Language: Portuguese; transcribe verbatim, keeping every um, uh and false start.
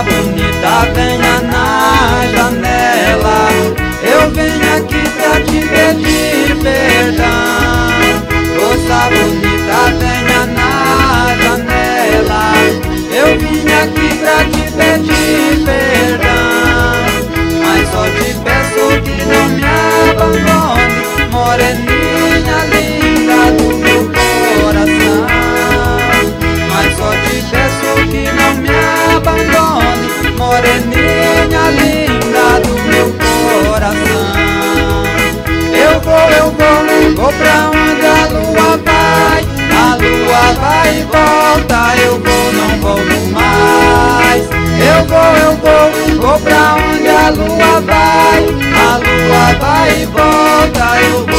Moça bonita, venha na janela, eu vim aqui pra te pedir perdão. Moça bonita, venha na janela, eu vim aqui pra te pedir perdão. Mas só te peço que não me abandone, moreninha linda do meu coração. Mas só te peço que não me abandone, moreninha linda do meu coração. Eu vou, eu vou, vou pra onde a lua vai, a lua vai e volta, eu vou, não volto mais. Eu vou, eu vou, vou pra onde a lua vai, a lua vai e volta, eu vou.